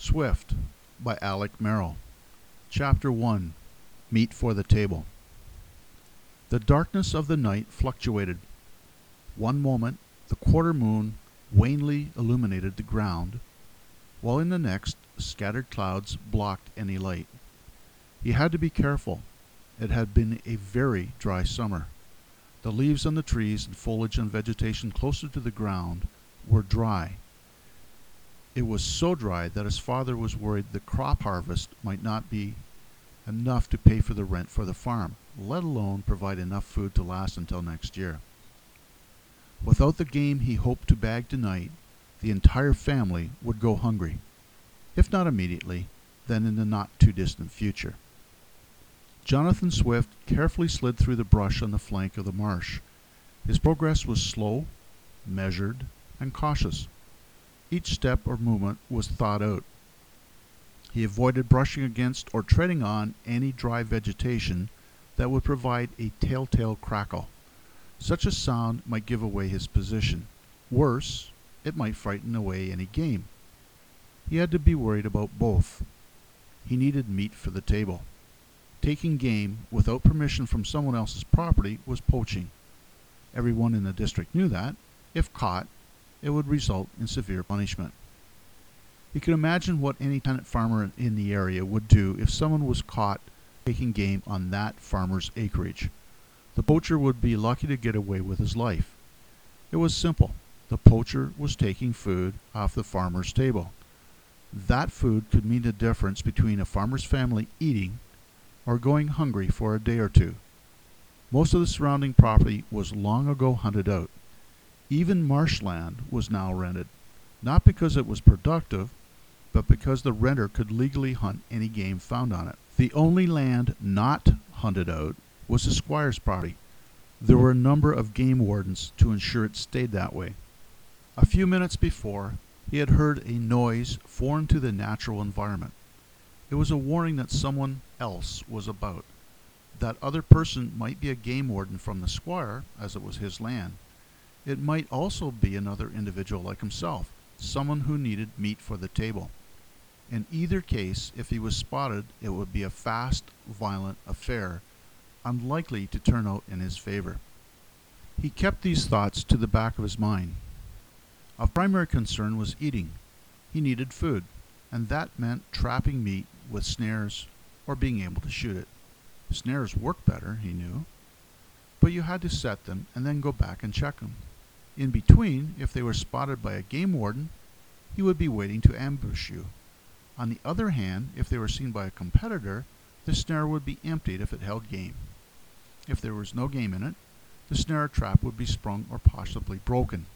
Swift by Alec Merrill. Chapter 1. Meat for the Table. The darkness of the night fluctuated. One moment the quarter moon wanly illuminated the ground, while in the next scattered clouds blocked any light. He had to be careful. It had been a very dry summer. The leaves on the trees and foliage and vegetation closer to the ground were dry. It was so dry that his father was worried the crop harvest might not be enough to pay for the rent for the farm, let alone provide enough food to last until next year. Without the game he hoped to bag tonight, the entire family would go hungry, if not immediately, then in the not-too-distant future. Jonathan Swift carefully slid through the brush on the flank of the marsh. His progress was slow, measured, and cautious. Each step or movement was thought out. He avoided brushing against or treading on any dry vegetation that would provide a telltale crackle. Such a sound might give away his position. Worse, it might frighten away any game. He had to be worried about both. He needed meat for the table. Taking game without permission from someone else's property was poaching. Everyone in the district knew that. If caught, it would result in severe punishment. He could imagine what any tenant farmer in the area would do if someone was caught taking game on that farmer's acreage. The poacher would be lucky to get away with his life. It was simple. The poacher was taking food off the farmer's table. That food could mean the difference between a farmer's family eating or going hungry for a day or two. Most of the surrounding property was long ago hunted out. Even marshland was now rented, not because it was productive, but because the renter could legally hunt any game found on it. The only land not hunted out was the squire's property. There were a number of game wardens to ensure it stayed that way. A few minutes before, he had heard a noise foreign to the natural environment. It was a warning that someone else was about. That other person might be a game warden from the squire, as it was his land. It might also be another individual like himself, someone who needed meat for the table. In either case, if he was spotted, it would be a fast, violent affair, unlikely to turn out in his favor. He kept these thoughts to the back of his mind. Of primary concern was eating. He needed food, and that meant trapping meat with snares or being able to shoot it. Snares worked better, he knew, but you had to set them and then go back and check them. In between, if they were spotted by a game warden, he would be waiting to ambush you. On the other hand, if they were seen by a competitor, the snare would be emptied if it held game. If there was no game in it, the snare trap would be sprung or possibly broken.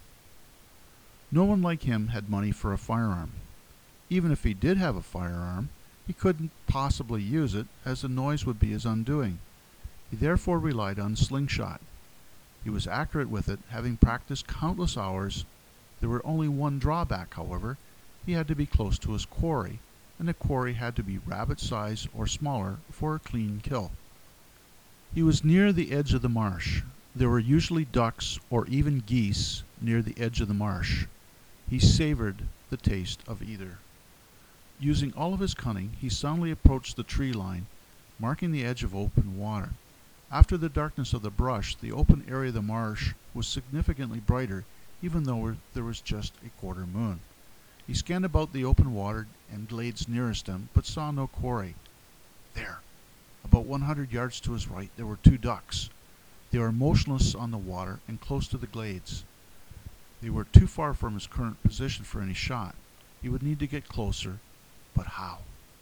No one like him had money for a firearm. Even if he did have a firearm, he couldn't possibly use it, as the noise would be his undoing. He therefore relied on slingshot. He was accurate with it, having practiced countless hours. There were only one drawback, however. He had to be close to his quarry, and the quarry had to be rabbit size or smaller for a clean kill. He was near the edge of the marsh. There were usually ducks or even geese near the edge of the marsh. He savored the taste of either. Using all of his cunning, he soundly approached the tree line, marking the edge of open water. After the darkness of the brush, the open area of the marsh was significantly brighter, even though there was just a quarter moon. He scanned about the open water and glades nearest him, but saw no quarry. There, about 100 yards to his right, there were 2 ducks. They were motionless on the water and close to the glades. They were too far from his current position for any shot. He would need to get closer, but how?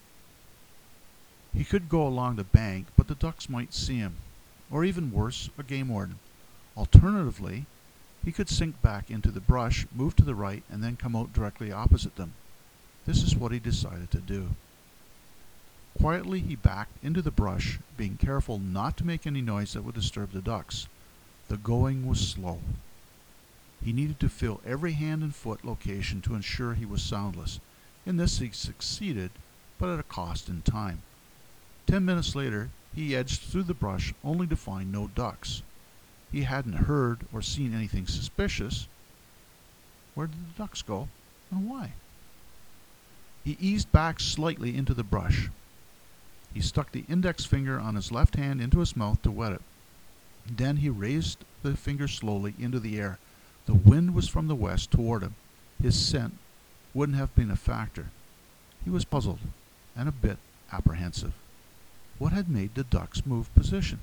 He could go along the bank, but the ducks might see him, or even worse, a game warden. Alternatively, he could sink back into the brush, move to the right, and then come out directly opposite them. This is what he decided to do. Quietly he backed into the brush, being careful not to make any noise that would disturb the ducks. The going was slow. He needed to feel every hand and foot location to ensure he was soundless. In this he succeeded, but at a cost in time. 10 minutes later, he edged through the brush only to find no ducks. He hadn't heard or seen anything suspicious. Where did the ducks go, and why? He eased back slightly into the brush. He stuck the index finger on his left hand into his mouth to wet it. Then he raised the finger slowly into the air. The wind was from the west toward him. His scent wouldn't have been a factor. He was puzzled and a bit apprehensive. What had made the ducks move position?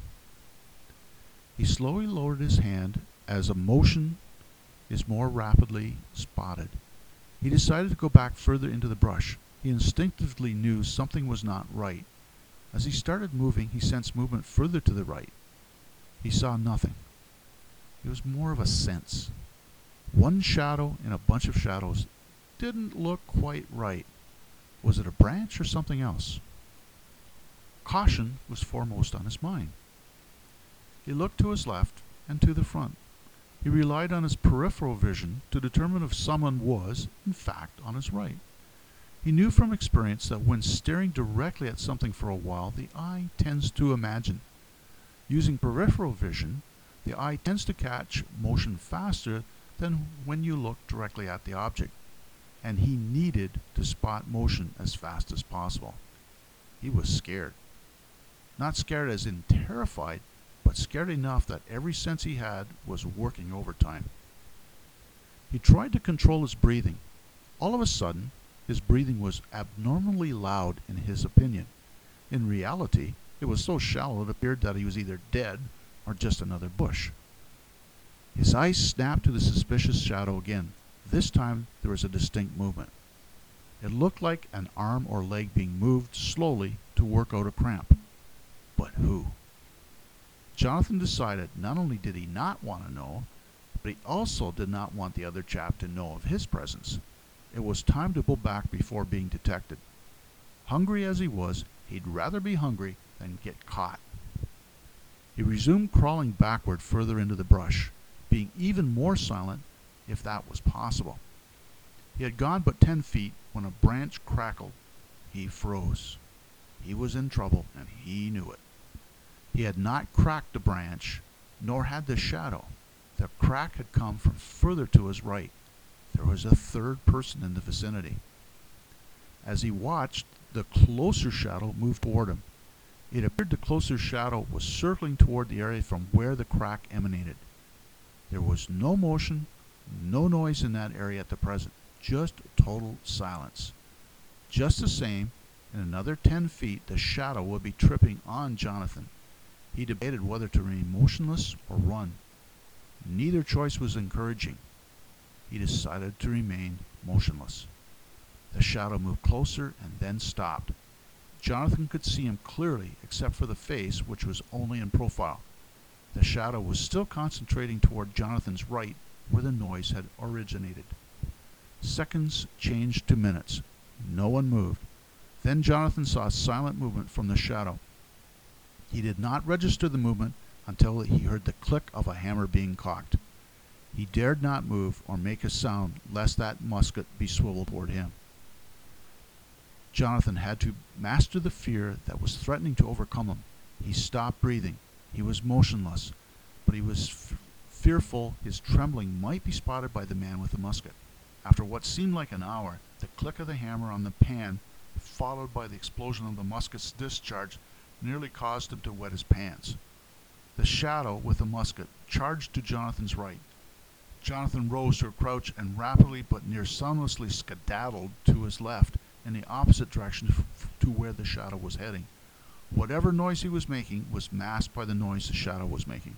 He slowly lowered his hand as a motion is more rapidly spotted. He decided to go back further into the brush. He instinctively knew something was not right. As he started moving, he sensed movement further to the right. He saw nothing. It was more of a sense. One shadow in a bunch of shadows didn't look quite right. Was it a branch or something else? Caution was foremost on his mind. He looked to his left and to the front. He relied on his peripheral vision to determine if someone was, in fact, on his right. He knew from experience that when staring directly at something for a while, the eye tends to imagine. Using peripheral vision, the eye tends to catch motion faster than when you look directly at the object, and he needed to spot motion as fast as possible. He was scared. Not scared as in terrified, but scared enough that every sense he had was working overtime. He tried to control his breathing. All of a sudden, his breathing was abnormally loud in his opinion. In reality, it was so shallow it appeared that he was either dead or just another bush. His eyes snapped to the suspicious shadow again. This time there was a distinct movement. It looked like an arm or leg being moved slowly to work out a cramp. But who? Jonathan decided not only did he not want to know, but he also did not want the other chap to know of his presence. It was time to pull back before being detected. Hungry as he was, he'd rather be hungry than get caught. He resumed crawling backward further into the brush, being even more silent if that was possible. He had gone but 10 feet when a branch crackled. He froze. He was in trouble, and he knew it. He had not cracked the branch, nor had the shadow. The crack had come from further to his right. There was a third person in the vicinity. As he watched, the closer shadow moved toward him. It appeared the closer shadow was circling toward the area from where the crack emanated. There was no motion, no noise in that area at the present, just total silence. Just the same, in another 10 feet, the shadow would be tripping on Jonathan. He debated whether to remain motionless or run. Neither choice was encouraging. He decided to remain motionless. The shadow moved closer and then stopped. Jonathan could see him clearly, except for the face, which was only in profile. The shadow was still concentrating toward Jonathan's right, where the noise had originated. Seconds changed to minutes. No one moved. Then Jonathan saw silent movement from the shadow. He did not register the movement until he heard the click of a hammer being cocked. He dared not move or make a sound lest that musket be swiveled toward him. Jonathan had to master the fear that was threatening to overcome him. He stopped breathing. He was motionless, but he was fearful his trembling might be spotted by the man with the musket. After what seemed like an hour, the click of the hammer on the pan, followed by the explosion of the musket's discharge, nearly caused him to wet his pants. The shadow with the musket charged to Jonathan's right. Jonathan rose to a crouch and rapidly but near soundlessly skedaddled to his left in the opposite direction to where the shadow was heading. Whatever noise he was making was masked by the noise the shadow was making.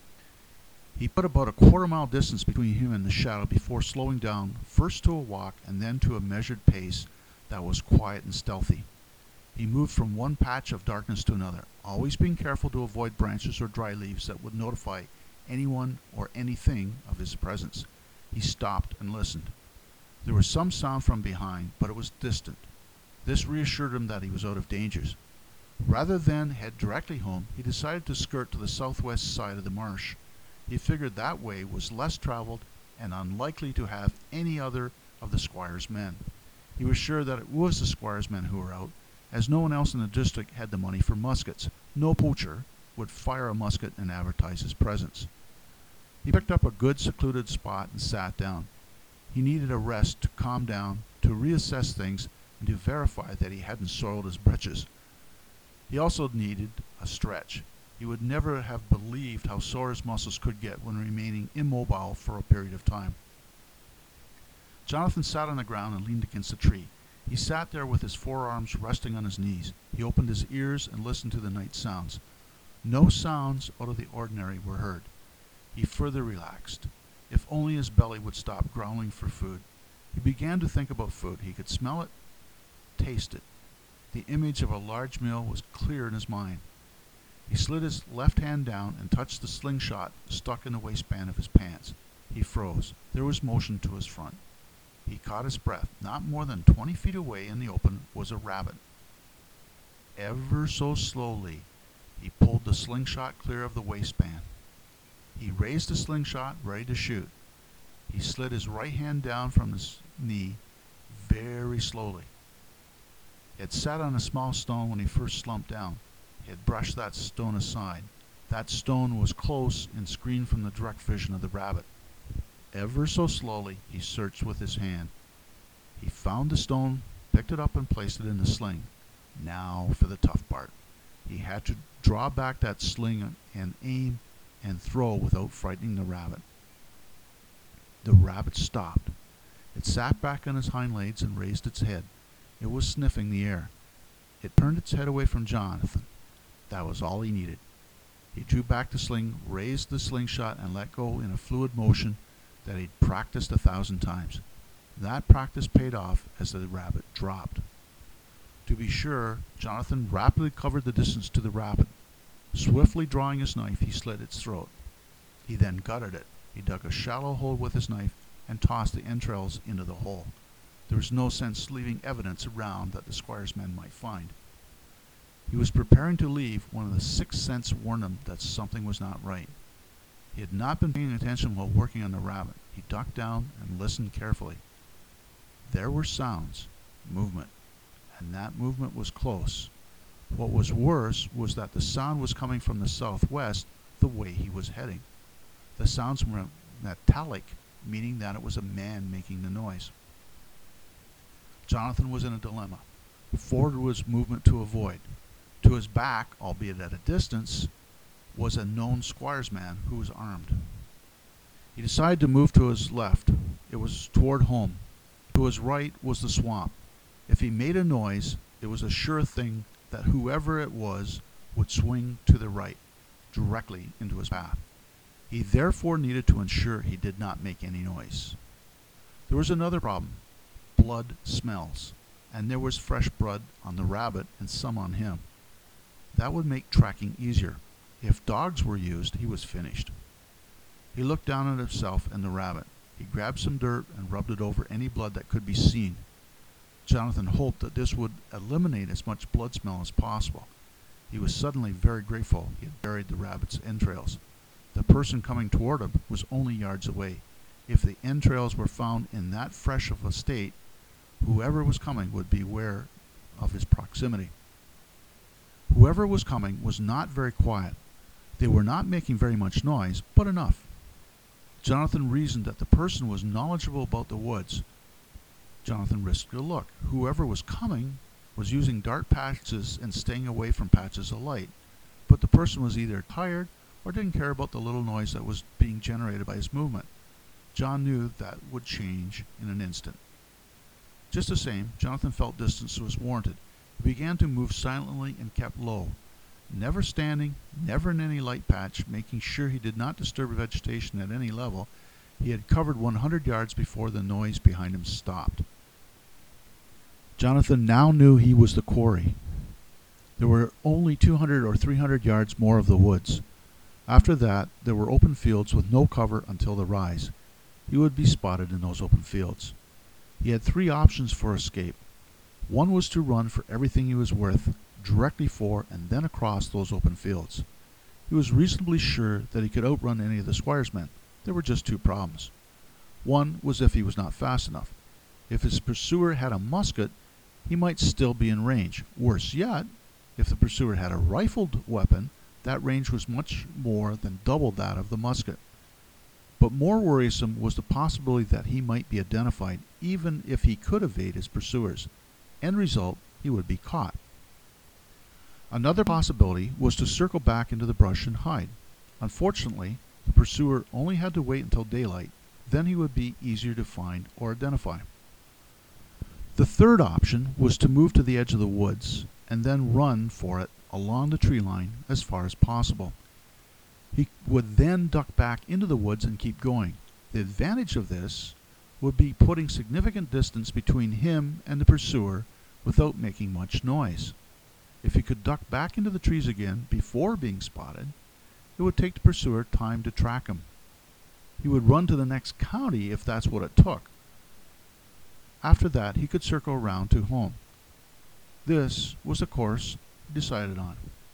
He put about a quarter-mile distance between him and the shadow before slowing down, first to a walk and then to a measured pace that was quiet and stealthy. He moved from one patch of darkness to another, always being careful to avoid branches or dry leaves that would notify anyone or anything of his presence. He stopped and listened. There was some sound from behind, but it was distant. This reassured him that he was out of danger. Rather than head directly home, he decided to skirt to the southwest side of the marsh. He figured that way was less traveled and unlikely to have any other of the squire's men. He was sure that it was the squire's men who were out, as no one else in the district had the money for muskets. No poacher would fire a musket and advertise his presence. He picked up a good secluded spot and sat down. He needed a rest to calm down, to reassess things, and to verify that he hadn't soiled his britches. He also needed a stretch. He would never have believed how sore his muscles could get when remaining immobile for a period of time. Jonathan sat on the ground and leaned against a tree. He sat there with his forearms resting on his knees. He opened his ears and listened to the night sounds. No sounds out of the ordinary were heard. He further relaxed. If only his belly would stop growling for food. He began to think about food. He could smell it, taste it. The image of a large meal was clear in his mind. He slid his left hand down and touched the slingshot stuck in the waistband of his pants. He froze. There was motion to his front. He caught his breath. Not more than 20 feet away in the open was a rabbit. Ever so slowly, he pulled the slingshot clear of the waistband. He raised the slingshot, ready to shoot. He slid his right hand down from his knee very slowly. He had sat on a small stone when he first slumped down. He had brushed that stone aside. That stone was close and screened from the direct vision of the rabbit. Ever so slowly, he searched with his hand. He found the stone, picked it up, and placed it in the sling. Now for the tough part. He had to draw back that sling and aim and throw without frightening the rabbit. The rabbit stopped. It sat back on its hind legs and raised its head. It was sniffing the air. It turned its head away from Jonathan. That was all he needed. He drew back the sling, raised the slingshot, and let go in a fluid motion that he'd practiced 1,000 times. That practice paid off as the rabbit dropped. To be sure, Jonathan rapidly covered the distance to the rabbit. Swiftly drawing his knife, he slit its throat. He then gutted it. He dug a shallow hole with his knife and tossed the entrails into the hole. There was no sense leaving evidence around that the squire's men might find. He was preparing to leave when the sixth sense warned him that something was not right. He had not been paying attention while working on the rabbit. He ducked down and listened carefully. There were sounds, movement, and that movement was close. What was worse was that the sound was coming from the southwest, the way he was heading. The sounds were metallic, meaning that it was a man making the noise. Jonathan was in a dilemma. Forward was movement to avoid. To his back, albeit at a distance, was a known squire's man who was armed. He decided to move to his left. It was toward home. To his right was the swamp. If he made a noise, it was a sure thing that whoever it was would swing to the right, directly into his path. He therefore needed to ensure he did not make any noise. There was another problem. Blood smells, and there was fresh blood on the rabbit and some on him. That would make tracking easier. If dogs were used, he was finished. He looked down at himself and the rabbit. He grabbed some dirt and rubbed it over any blood that could be seen. Jonathan hoped that this would eliminate as much blood smell as possible. He was suddenly very grateful he had buried the rabbit's entrails. The person coming toward him was only yards away. If the entrails were found in that fresh of a state, whoever was coming would be aware of his proximity. Whoever was coming was not very quiet. They were not making very much noise, but enough. Jonathan reasoned that the person was knowledgeable about the woods. Jonathan risked a look. Whoever was coming was using dark patches and staying away from patches of light, but the person was either tired or didn't care about the little noise that was being generated by his movement. John knew that would change in an instant. Just the same, Jonathan felt distance was warranted. He began to move silently and kept low, never standing, never in any light patch, making sure he did not disturb vegetation at any level. He had covered 100 yards before the noise behind him stopped. Jonathan now knew he was the quarry. There were only 200 or 300 yards more of the woods. After that, there were open fields with no cover until the rise. He would be spotted in those open fields. He had 3 options for escape. One was to run for everything he was worth, directly for and then across those open fields. He was reasonably sure that he could outrun any of the squire's men. There were just 2 problems. One was if he was not fast enough. If his pursuer had a musket, he might still be in range. Worse yet, if the pursuer had a rifled weapon, that range was much more than double that of the musket. But more worrisome was the possibility that he might be identified, even if he could evade his pursuers. End result, he would be caught. Another possibility was to circle back into the brush and hide. Unfortunately, the pursuer only had to wait until daylight, then he would be easier to find or identify. The third option was to move to the edge of the woods and then run for it along the tree line as far as possible. He would then duck back into the woods and keep going. The advantage of this would be putting significant distance between him and the pursuer without making much noise. If he could duck back into the trees again before being spotted, it would take the pursuer time to track him. He would run to the next county if that's what it took. After that, he could circle around to home. This was the course he decided on.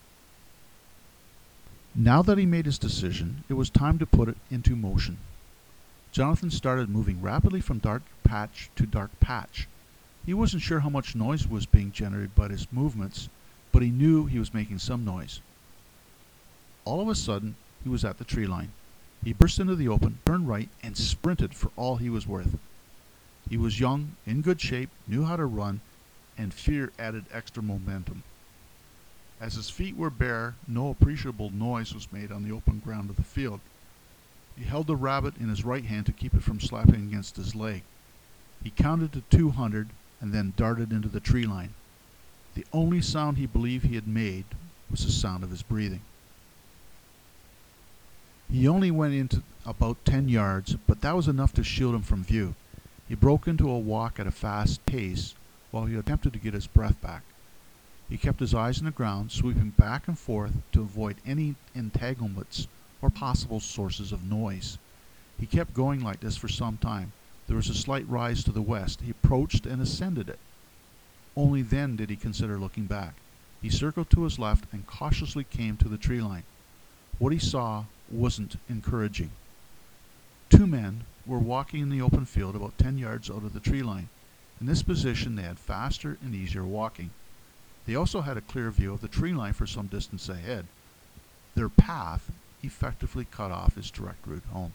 Now that he made his decision, it was time to put it into motion. Jonathan started moving rapidly from dark patch to dark patch. He wasn't sure how much noise was being generated by his movements, but he knew he was making some noise. All of a sudden, he was at the tree line. He burst into the open, turned right, and sprinted for all he was worth. He was young, in good shape, knew how to run, and fear added extra momentum. As his feet were bare, no appreciable noise was made on the open ground of the field. He held the rabbit in his right hand to keep it from slapping against his leg. He counted to 200 and then darted into the tree line. The only sound he believed he had made was the sound of his breathing. He only went into about 10 yards, but that was enough to shield him from view. He broke into a walk at a fast pace while he attempted to get his breath back. He kept his eyes on the ground, sweeping back and forth to avoid any entanglements or possible sources of noise. He kept going like this for some time. There was a slight rise to the west. He approached and ascended it. Only then did he consider looking back. He circled to his left and cautiously came to the tree line. What he saw wasn't encouraging. Two men were walking in the open field about 10 yards out of the tree line. In this position, they had faster and easier walking. They also had a clear view of the tree line for some distance ahead. Their path effectively cut off his direct route home.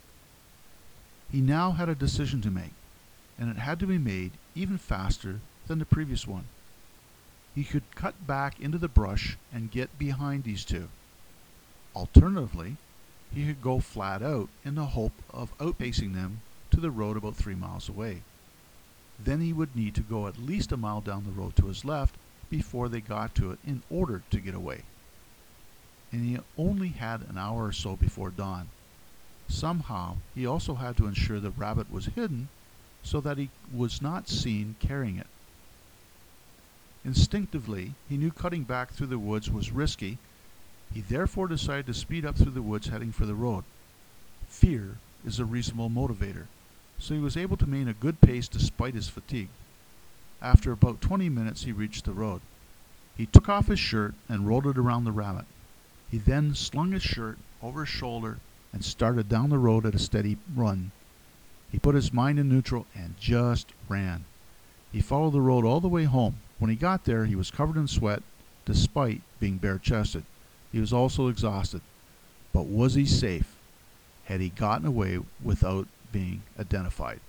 He now had a decision to make, and it had to be made even faster than the previous one. He could cut back into the brush and get behind these two. Alternatively, he could go flat out in the hope of outpacing them to the road about 3 miles away. Then he would need to go at least a mile down the road to his left before they got to it in order to get away. And he only had an hour or so before dawn. Somehow, he also had to ensure the rabbit was hidden so that he was not seen carrying it. Instinctively, he knew cutting back through the woods was risky. He therefore decided to speed up through the woods heading for the road. Fear is a reasonable motivator, so he was able to maintain a good pace despite his fatigue. After about 20 minutes, he reached the road. He took off his shirt and rolled it around the rabbit. He then slung his shirt over his shoulder and started down the road at a steady run. He put his mind in neutral and just ran. He followed the road all the way home. When he got there, he was covered in sweat, despite being bare-chested. He was also exhausted. But was he safe? Had he gotten away without being identified?